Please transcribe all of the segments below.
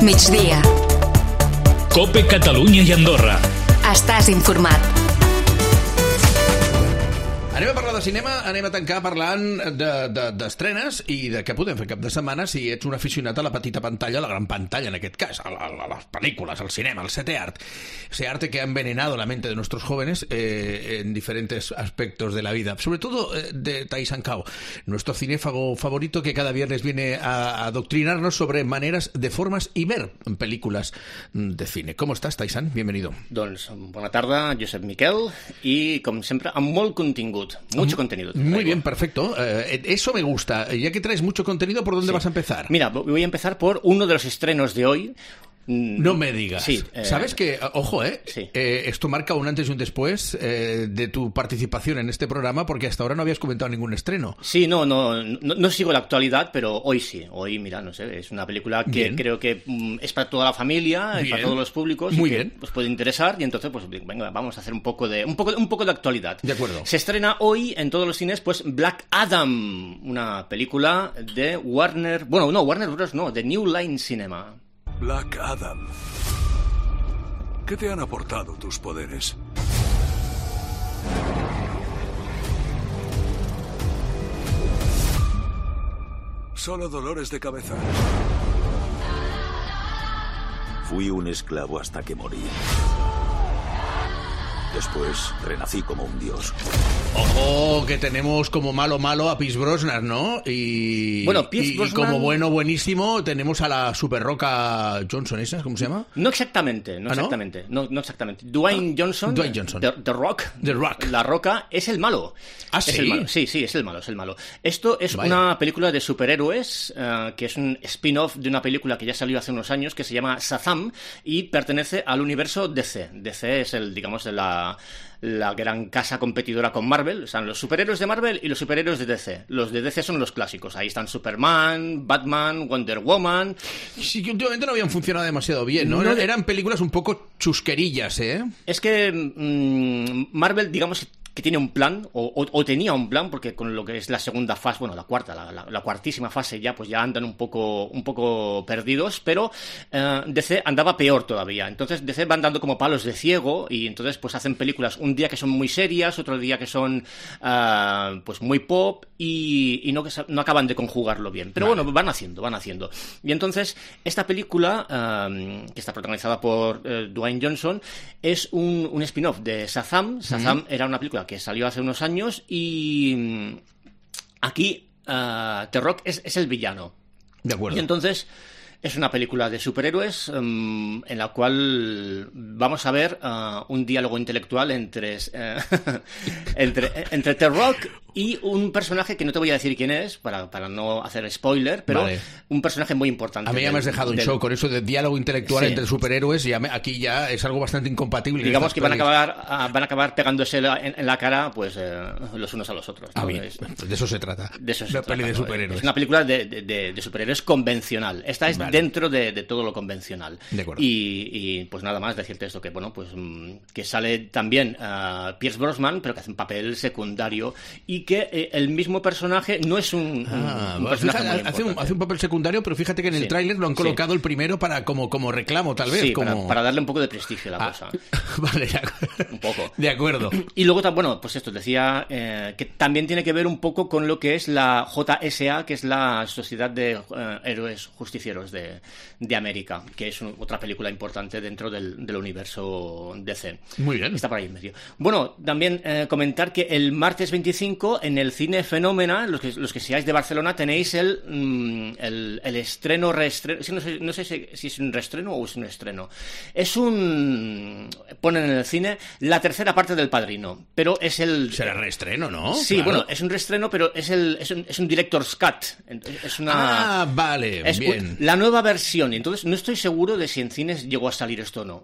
migdia. COPE Catalunya i Andorra. Estàs informat. Anem a parlar de cinema, anem a tancar parlant d'estrenes i de què podem fer cap de setmana si ets un aficionat a la petita pantalla, a la gran pantalla en aquest cas, a las películas, al cinema, al set art. Ese arte que ha envenenado la mente de nuestros jóvenes en diferentes aspectos de la vida. Sobre todo de Taisan Kao, nuestro cinéfago favorito que cada viernes viene a adoctrinarnos sobre maneras de formas y ver películas de cine. ¿Cómo estás, Taisan? Bienvenido. Doncs bona tarda, Josep Miquel, i com sempre amb molt contingut. Mucho contenido. Muy bien, perfecto. Eso me gusta. Ya que traes mucho contenido, ¿por dónde vas a empezar? Mira, voy a empezar por uno de los estrenos de hoy. No me digas. Sí, ¿sabes que, ojo, sí. Esto marca un antes y un después de tu participación en este programa, porque hasta ahora no habías comentado ningún estreno. Sí, no sigo la actualidad, pero hoy sí. Hoy, mira, no sé, es una película que bien. Creo que es para toda la familia, bien. Es para todos los públicos. Muy y bien. Que, pues puede interesar, y entonces, pues venga, vamos a hacer un poco de actualidad. De acuerdo. Se estrena hoy en todos los cines, pues Black Adam, una película de Warner Bros. No, de New Line Cinema. Black Adam. ¿Qué te han aportado tus poderes? Solo dolores de cabeza. Fui un esclavo hasta que morí. Después renací como un dios. Ojo, que tenemos como malo a Pierce Brosnan, ¿no? Bueno, Pierce Brosnan... como buenísimo tenemos a la Super Roca Johnson, ¿esa? ¿Cómo se llama? No exactamente. No exactamente. Dwayne Johnson. The Rock. La Roca es el malo. ¿Ah, sí? Es el malo. Sí, es el malo. Esto es una película de superhéroes que es un spin-off de una película que ya salió hace unos años que se llama Shazam y pertenece al universo DC. DC es la gran casa competidora con Marvel. Están los superhéroes de Marvel y los superhéroes de DC. Los de DC son los clásicos. Ahí están Superman, Batman, Wonder Woman. Sí, que últimamente no habían funcionado demasiado bien, ¿no? Eran películas un poco chusquerillas, ¿eh? Es que Marvel, digamos que tiene un plan, o tenía un plan, porque con lo que es la segunda fase, bueno, la cuarta, la cuartísima fase ya, pues ya andan un poco perdidos, pero DC andaba peor todavía. Entonces DC van dando como palos de ciego, y entonces pues hacen películas un día que son muy serias, otro día que son pues muy pop, y no acaban de conjugarlo bien. Pero vale. Bueno, van haciendo. Y entonces, esta película, que está protagonizada por Dwayne Johnson, es un spin-off de Shazam. Shazam era una película que salió hace unos años y aquí The Rock es el villano. De acuerdo. Y entonces es una película de superhéroes en la cual vamos a ver un diálogo intelectual entre The Rock y un personaje que no te voy a decir quién es, para no hacer spoiler, pero vale. Un personaje muy importante. A mí ya me has dejado en shock con eso de diálogo intelectual entre superhéroes, y aquí ya es algo bastante incompatible. Digamos que van a acabar pegándose en la cara pues los unos a los otros. ¿No? Bien. De eso se trata. Una peli de superhéroes. Es una película de superhéroes convencional. Esta es dentro de todo lo convencional. De acuerdo. Y pues nada más decirte esto, que bueno, pues que sale también Pierce Brosnan, pero que hace un papel secundario, y que el mismo personaje no es un personaje hace un papel secundario, pero fíjate que en el tráiler lo han colocado el primero para como reclamo, tal vez. Sí, para darle un poco de prestigio a la cosa. Vale, un poco. De acuerdo. Y luego, bueno, pues esto, decía que también tiene que ver un poco con lo que es la JSA, que es la Sociedad de Héroes Justicieros de América, que es otra película importante dentro del universo DC. Muy bien. Está por ahí en medio. Bueno, también comentar que el martes 25 en el Cine Fenómena, los que seáis de Barcelona, tenéis el estreno, no sé si es un reestreno o es un estreno. Ponen en el cine la tercera parte del Padrino, pero es el... Será reestreno, ¿no? Sí, claro. Bueno, es un reestreno, pero es un director's cut. Es una... vale, bien. La nueva versión, y entonces no estoy seguro de si en cines llegó a salir esto o no.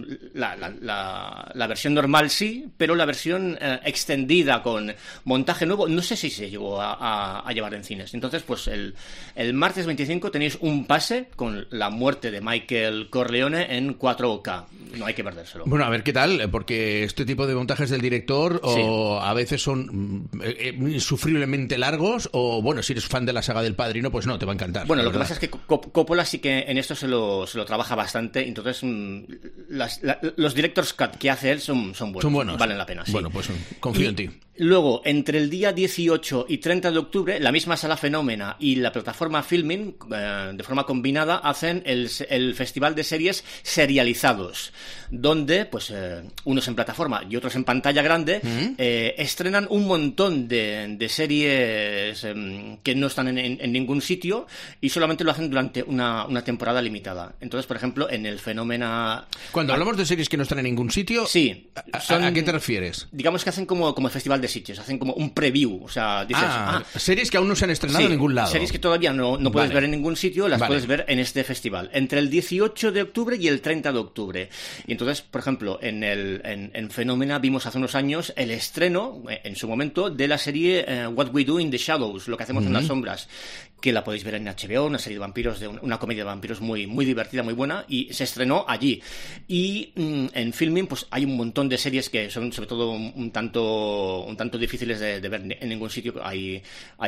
La versión normal sí, pero la versión extendida con montaje nuevo, no sé si se llegó a llevar en cines. Entonces, pues el martes 25 tenéis un pase con la muerte de Michael Corleone en 4K. No hay que perdérselo. Bueno, a ver qué tal, porque este tipo de montajes del director o a veces son insufriblemente largos, o bueno, si eres fan de la saga del Padrino, pues no, te va a encantar. Bueno, lo que pasa es que Coppola sí que en esto se lo trabaja bastante, entonces los director's cut que hace él son buenos. Son buenos. Valen la pena, sí. Bueno, pues confío en ti. Luego, entre el día 18 y 30 de octubre, la misma sala Fenómena y la plataforma Filmin, de forma combinada, hacen el festival de series serializados, donde, pues, unos en plataforma y otros en pantalla grande, estrenan un montón de series que no están en ningún sitio y solamente lo hacen durante una temporada limitada. Entonces, por ejemplo, en el Fenómena... Cuando hablamos de series que no están en ningún sitio, sí, ¿a qué te refieres? Digamos que hacen como el Festival de Sitges, hacen como un preview, o sea, dices... series que aún no se han estrenado en ningún lado. Series que todavía no puedes ver en ningún sitio, las puedes ver en este festival, entre el 18 de octubre y el 30 de octubre. Y entonces, por ejemplo, en Fenómena vimos hace unos años el estreno, en su momento, de la serie What We Do in the Shadows, lo que hacemos en las sombras, que la podéis ver en HBO, una serie de vampiros, una comedia de vampiros muy, muy divertida, muy buena, y se estrenó allí. Y en Filmin, pues hay un montón de series que son, sobre todo, un tanto difíciles de ver en ningún sitio. Hay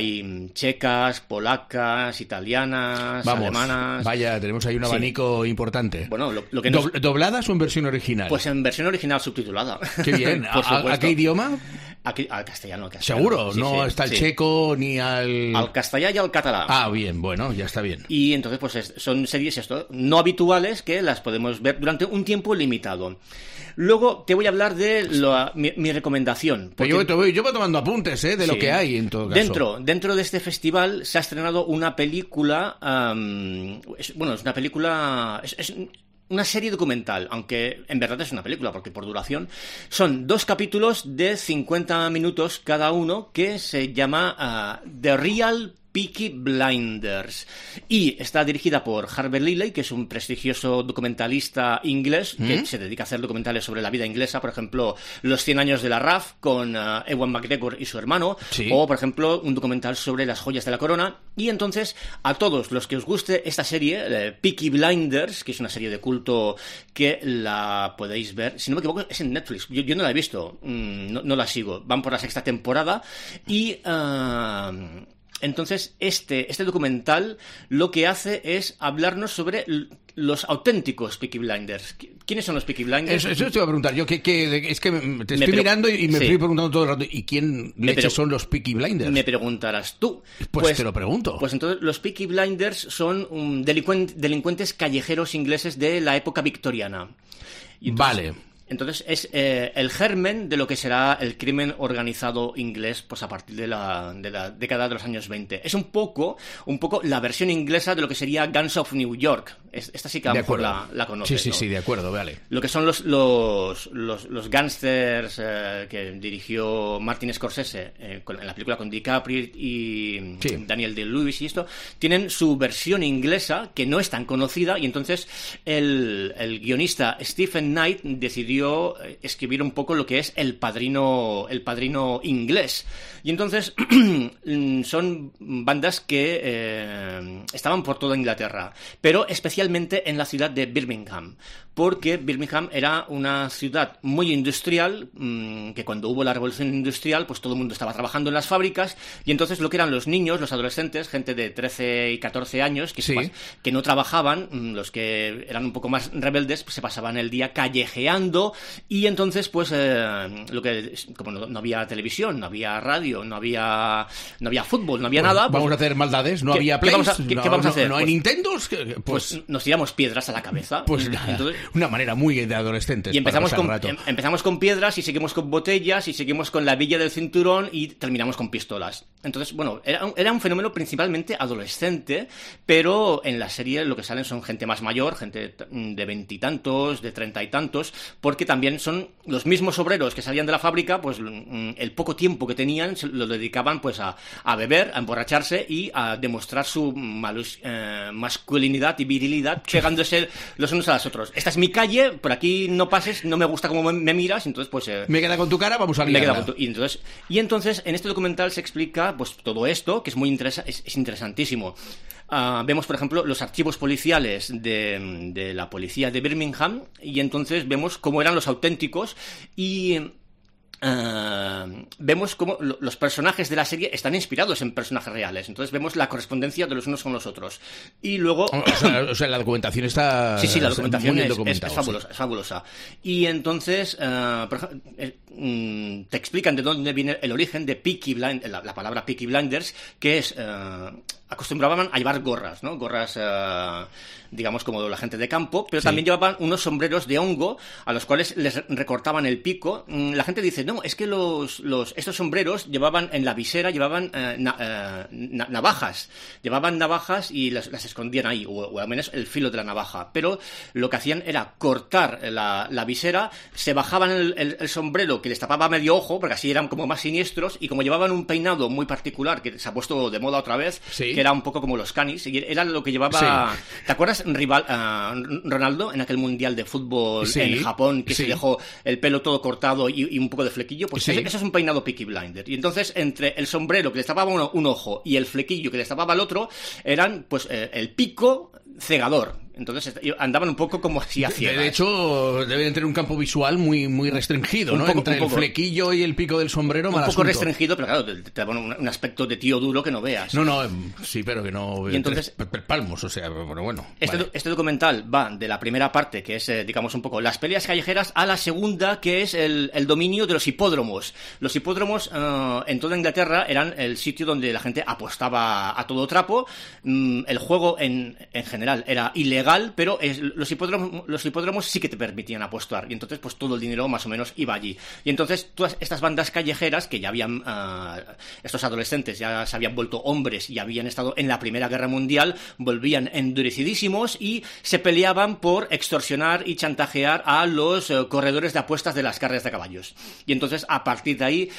checas, polacas, italianas, alemanas... Vaya, tenemos ahí un abanico importante. Bueno, lo que ¿Dobladas o en versión original? Pues en versión original subtitulada. Qué bien. ¿A qué idioma? Al castellano. ¿Seguro? Sí, no sí, está el checo ni al... Al castellano y al catalán. Bien, bueno, ya está bien. Y entonces, pues son series no habituales que las podemos ver durante un tiempo limitado. Luego te voy a hablar de mi recomendación. Yo voy tomando apuntes de lo que hay en todo caso. Dentro de este festival se ha estrenado una película... es una película... Es una serie documental, aunque en verdad es una película, porque por duración son 2 capítulos de 50 minutos cada uno, que se llama The Real Peaky Blinders, y está dirigida por Harvey Lilley, que es un prestigioso documentalista inglés que se dedica a hacer documentales sobre la vida inglesa, por ejemplo, Los 100 años de la RAF con Ewan McGregor y su hermano, o por ejemplo un documental sobre las joyas de la corona. Y entonces, a todos los que os guste esta serie, Peaky Blinders, que es una serie de culto que la podéis ver, si no me equivoco es en Netflix, yo no la he visto, no la sigo, van por la 6ª temporada y... Entonces, este documental lo que hace es hablarnos sobre los auténticos Peaky Blinders. ¿Quiénes son los Peaky Blinders? Eso te iba a preguntar. Yo es que te estoy mirando y me estoy preguntando todo el rato. ¿Y quién son los Peaky Blinders? Me preguntarás tú. Pues te lo pregunto. Pues entonces, los Peaky Blinders son delincuentes callejeros ingleses de la época victoriana. Vale. Entonces es el germen de lo que será el crimen organizado inglés, pues a partir de la década de los años 20. Es un poco la versión inglesa de lo que sería Gangs of New York. Esta sí que a lo mejor la conoces, Sí, ¿no? sí, de acuerdo, vale. Lo que son los gángsters que dirigió Martin Scorsese en la película con DiCaprio y Daniel Day-Lewis y esto, tienen su versión inglesa que no es tan conocida, y entonces el guionista Stephen Knight decidió escribir un poco lo que es el padrino inglés. Y entonces son bandas que estaban por toda Inglaterra, pero especialmente en la ciudad de Birmingham, porque Birmingham era una ciudad muy industrial, que cuando hubo la revolución industrial, pues todo el mundo estaba trabajando en las fábricas, y entonces lo que eran los niños, los adolescentes, gente de 13 y 14 años, que no trabajaban, los que eran un poco más rebeldes, pues se pasaban el día callejeando, y entonces pues como no había televisión, no había radio, no había fútbol, no había nada, pues, vamos a hacer maldades, no había Play, ¿qué vamos a hacer? No hay Nintendos, pues nos tiramos piedras a la cabeza. Pues entonces, una manera muy de adolescentes. Y empezamos con piedras, y seguimos con botellas, y seguimos con la villa del cinturón, y terminamos con pistolas. Entonces, bueno, era un fenómeno principalmente adolescente, pero en la serie lo que salen son gente más mayor, gente de 20 y tantos, de 30 y tantos, porque también son los mismos obreros que salían de la fábrica, pues el poco tiempo que tenían lo dedicaban pues a beber, a emborracharse y a demostrar su masculinidad y virilidad, pegándose los unos a los otros. Esta es mi calle, por aquí no pases, no me gusta cómo me miras, entonces pues... me queda con tu cara, vamos a liarla. Y entonces en este documental se explica pues todo esto, que es muy es interesantísimo. Vemos, por ejemplo, los archivos policiales de la policía de Birmingham, y entonces vemos cómo eran los auténticos, y vemos cómo los personajes de la serie están inspirados en personajes reales. Entonces vemos la correspondencia de los unos con los otros. Y luego... O sea, la documentación está... Sí, la documentación es fabulosa, sí. es fabulosa. Y entonces, por ejemplo, te explican de dónde viene el origen de Peaky Blinders, la palabra Peaky Blinders, que es... acostumbraban a llevar gorras, ¿no? Gorras, digamos, como la gente de campo, pero también llevaban unos sombreros de hongo a los cuales les recortaban el pico. La gente dice, no, es que estos sombreros llevaban en la visera, llevaban navajas. Llevaban navajas y las escondían ahí, o al menos el filo de la navaja. Pero lo que hacían era cortar la visera, se bajaban el sombrero que les tapaba medio ojo, porque así eran como más siniestros, y como llevaban un peinado muy particular, que se ha puesto de moda otra vez, que era un poco como los canis, y era lo que llevaba... Sí. ¿Te acuerdas Ronaldo en aquel mundial de fútbol en Japón, que se dejó el pelo todo cortado y un poco de flequillo? Pues eso es un peinado Peaky Blinder. Y entonces, entre el sombrero que les tapaba un ojo y el flequillo que les tapaba el otro, eran pues el pico cegador. Entonces andaban un poco como así a ciegas. De hecho, deben tener un campo visual muy restringido, ¿no? Entre el flequillo y el pico del sombrero, mal asunto. Un poco restringido, pero claro, te da un aspecto de tío duro que no veas. No, sí, pero que no... Y entonces... palmos, o sea, bueno. Este documental va de la primera parte, que es, digamos, un poco las peleas callejeras, a la segunda, que es el dominio de los hipódromos. Los hipódromos en toda Inglaterra eran el sitio donde la gente apostaba a todo trapo. El juego en general era ilegal, pero los hipódromos sí que te permitían apostar, y entonces pues todo el dinero más o menos iba allí. Y entonces todas estas bandas callejeras que ya habían, estos adolescentes ya se habían vuelto hombres y habían estado en la Primera Guerra Mundial, volvían endurecidísimos y se peleaban por extorsionar y chantajear a los corredores de apuestas de las carreras de caballos. Y entonces a partir de ahí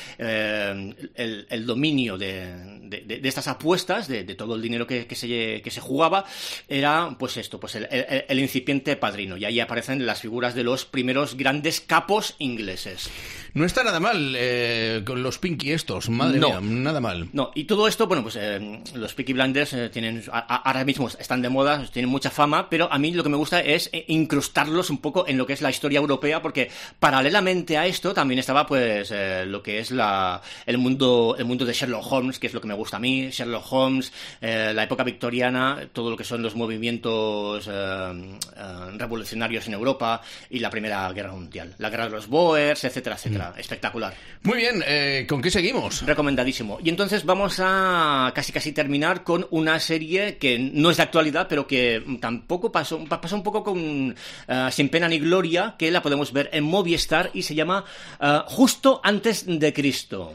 el dominio de estas apuestas, de todo el dinero que se jugaba, era pues esto, pues el incipiente Padrino, y ahí aparecen las figuras de los primeros grandes capos ingleses. No está nada mal con los Pinky estos, madre mía, nada mal. No, y todo esto, bueno, pues los Peaky Blinders tienen, ahora mismo están de moda, tienen mucha fama, pero a mí lo que me gusta es incrustarlos un poco en lo que es la historia europea, porque paralelamente a esto también estaba pues lo que es el mundo de Sherlock Holmes, que es lo que me gusta a mí, Sherlock Holmes, la época victoriana, todo lo que son los movimientos revolucionarios en Europa y la Primera Guerra Mundial, la guerra de los Boers, etcétera, etcétera. Espectacular. Muy bien, ¿con qué seguimos? Recomendadísimo. Y entonces vamos a casi terminar con una serie que no es de actualidad, pero que tampoco pasó un poco con sin pena ni gloria, que la podemos ver en Movistar y se llama Justo antes de Cristo.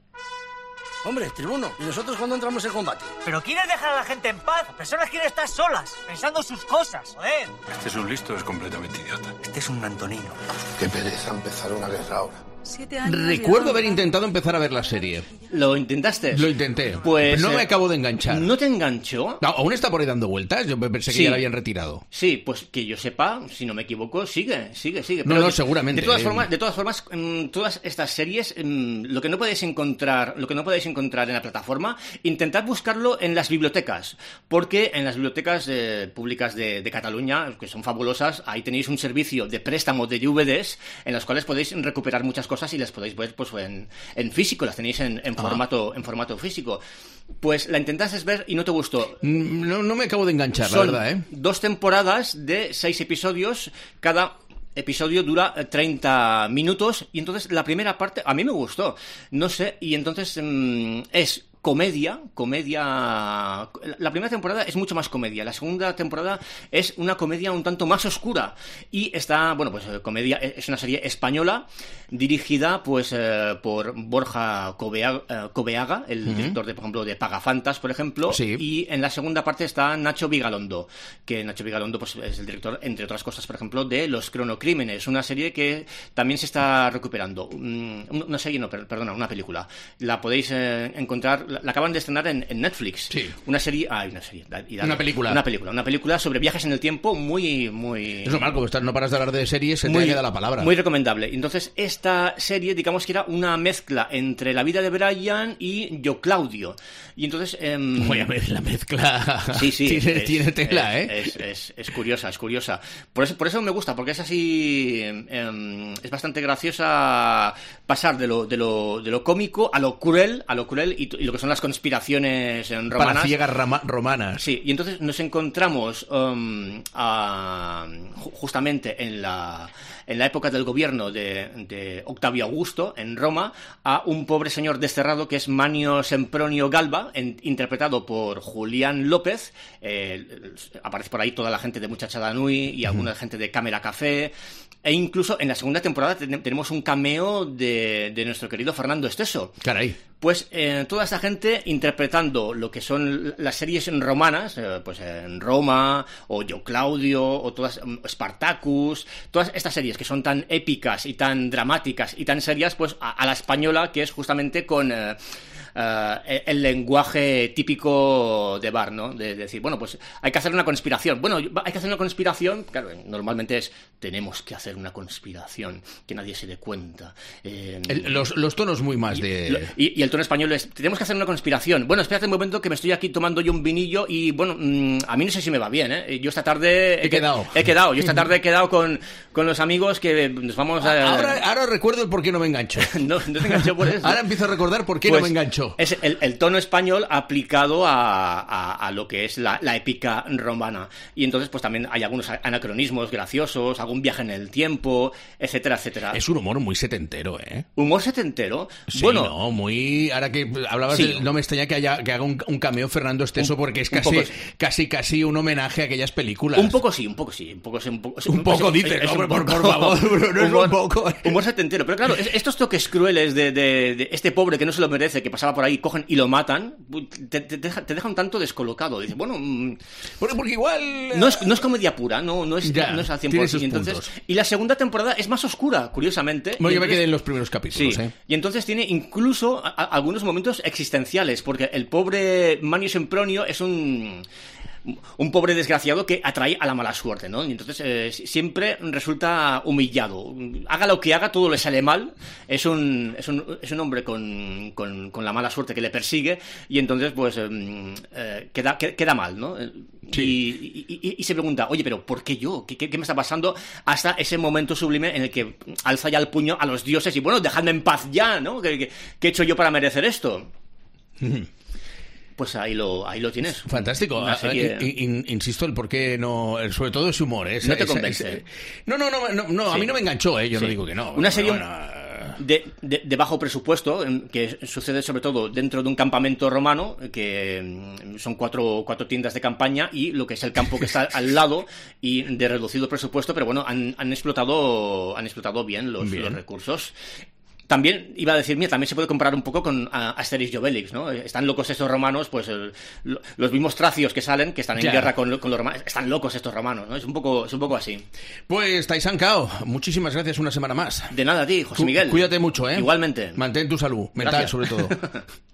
Hombre, tribuno, ¿y nosotros cuándo entramos en combate? ¿Pero quieres dejar a la gente en paz? Las personas quieren estar solas, pensando sus cosas, joder. Este es un listo, es completamente idiota. Este es un Antonino. Qué pereza empezar una guerra ahora. Recuerdo haber intentado empezar a ver la serie. ¿Lo intentaste? Lo intenté. Pues no me acabo de enganchar. ¿No te enganchó? No, aún está por ahí dando vueltas. Yo pensé que ya la habían retirado. Sí, pues que yo sepa, si no me equivoco, sigue. Pero seguramente. De todas formas, todas estas series, lo que no podéis encontrar en la plataforma, intentad buscarlo en las bibliotecas, porque en las bibliotecas públicas de Cataluña, que son fabulosas, ahí tenéis un servicio de préstamo de DVDs en los cuales podéis recuperar muchas cosas y las podéis ver pues en físico, las tenéis en formato físico. Pues la intentaste ver y no te gustó. No me acabo de enganchar, Son la verdad, 2 temporadas de 6 episodios, cada episodio dura 30 minutos y entonces la primera parte a mí me gustó, no sé, y entonces es comedia. La primera temporada es mucho más comedia. La segunda temporada es una comedia un tanto más oscura. Y está, bueno, pues comedia, es una serie española dirigida pues por Borja Cobeaga, el director de, por ejemplo, de Pagafantas, por ejemplo. Sí. Y en la segunda parte está Nacho Vigalondo, que Nacho Vigalondo pues es el director, entre otras cosas, por ejemplo, de Los Cronocrímenes, una serie que también se está recuperando. Una película. La podéis encontrar la acaban de estrenar en Netflix. Sí. Una película sobre viajes en el tiempo muy... Es normal, como no paras de hablar de series, se te queda la palabra. Muy recomendable. Entonces, esta serie, digamos que era una mezcla entre la vida de Brian y Yo Claudio. Y entonces... Voy a ver la mezcla. Sí, tiene tela, Es curiosa. Por eso me gusta, porque es así... es bastante graciosa pasar de lo cómico a lo cruel y lo que son las conspiraciones romanas. Para ciegas romanas. Sí, y entonces nos encontramos justamente en la época del gobierno de Octavio Augusto, en Roma, a un pobre señor desterrado que es Manio Sempronio Galba, interpretado por Julián López. Aparece por ahí toda la gente de Muchachada Nui y alguna gente de Cámara Café. E incluso en la segunda temporada tenemos un cameo de nuestro querido Fernando Esteso. Caray. Pues toda esta gente interpretando lo que son las series romanas, pues en Roma, o Yo Claudio, o todas Spartacus, todas estas series que son tan épicas y tan dramáticas y tan serias, pues a la española, que es justamente con... el lenguaje típico de bar, ¿no? De decir, bueno, pues hay que hacer una conspiración. Bueno, hay que hacer una conspiración, claro, normalmente tenemos que hacer una conspiración, que nadie se dé cuenta. Los tonos muy más de... Y el tono español es, tenemos que hacer una conspiración. Bueno, espérate un momento que me estoy aquí tomando yo un vinillo y, bueno, a mí no sé si me va bien, ¿eh? Yo esta tarde... Yo esta tarde he quedado con los amigos que nos vamos a... Ahora recuerdo el por qué no me engancho. No te engancho por eso. Ahora empiezo a recordar por qué no me engancho. Es el tono español aplicado a lo que es la épica romana. Y entonces, pues también hay algunos anacronismos graciosos, algún viaje en el tiempo, etcétera, etcétera. Es un humor muy setentero, ¿eh? ¿Humor setentero? Sí, bueno, no, muy... Ahora que hablabas no me extraña que haga un cameo Fernando Esteso, porque es casi un homenaje a aquellas películas. Un poco sí. Un poco dices, hombre, por favor, no es un poco. Humor setentero. Pero claro, estos toques crueles de este pobre que no se lo merece, que pasaba por ahí, cogen y lo matan, te deja un tanto descolocado. Dices, bueno... porque igual... No es comedia pura, no es al 100%. Y entonces, y la segunda temporada es más oscura, curiosamente. Bueno, yo me quedé en los primeros capítulos, sí. Y entonces tiene incluso algunos momentos existenciales, porque el pobre Manio Sempronio es un pobre desgraciado que atrae a la mala suerte, ¿no? Y entonces siempre resulta humillado. Haga lo que haga, todo le sale mal. Es un hombre con la mala suerte que le persigue, y entonces pues queda mal, ¿no? Sí. Y se pregunta, oye, pero ¿por qué yo? ¿Qué me está pasando? Hasta ese momento sublime en el que alza ya el puño a los dioses y, bueno, dejadme en paz ya, ¿no? ¿Qué he hecho yo para merecer esto? Pues ahí lo tienes. Fantástico. Insisto, el por qué no... Sobre todo ese humor, ¿eh? No te convence. No, sí. A mí no me enganchó, ¿eh? Yo no digo que no. Una serie de bajo presupuesto, que sucede sobre todo dentro de un campamento romano, que son cuatro tiendas de campaña y lo que es el campo que está al lado, y de reducido presupuesto, pero bueno, han explotado bien los recursos. También iba a decir, mira, también se puede comparar un poco con Asterix y Obelix, ¿no? Están locos estos romanos, pues los mismos tracios que están en guerra con los romanos. Están locos estos romanos, ¿no? Es un poco así. Pues Taisan Cao, muchísimas gracias una semana más. De nada a ti, José Miguel. Cuídate mucho, ¿eh? Igualmente. Mantén tu salud mental, sobre todo.